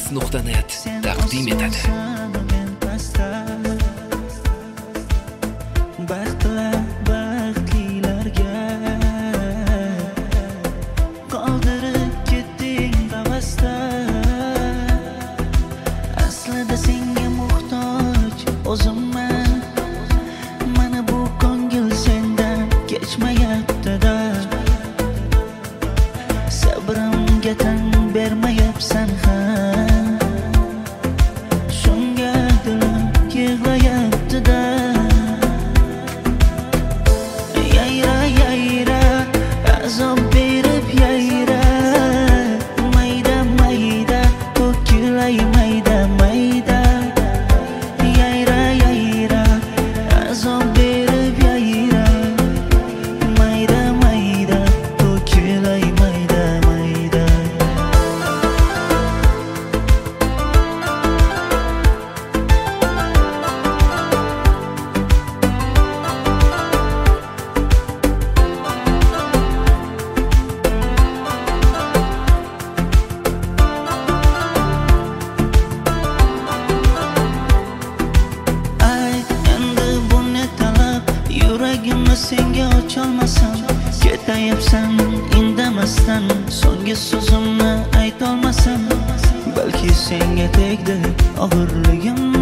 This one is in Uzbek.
Biz.net taqdim etadi. Baxtlilarga qoldirib ketding havasda. Aslida senga muhtoj o'zimman. Mana bu ko'ngil sendan kechmayapti-da. Sabrimga tan bermayapsan ham. Shunga dilim yig'layapti-da. Yayra azob berib yayra, mayda mayda to'kilay mayda mayda. Yayra azob berib yayra, mayda mayda to'kilay mayda mayda. Yuragimni senga ocholmasam, ketayapsan indamasdan. So'nggi so'zimni aytolmasam, balki senga tegdi og'irligim.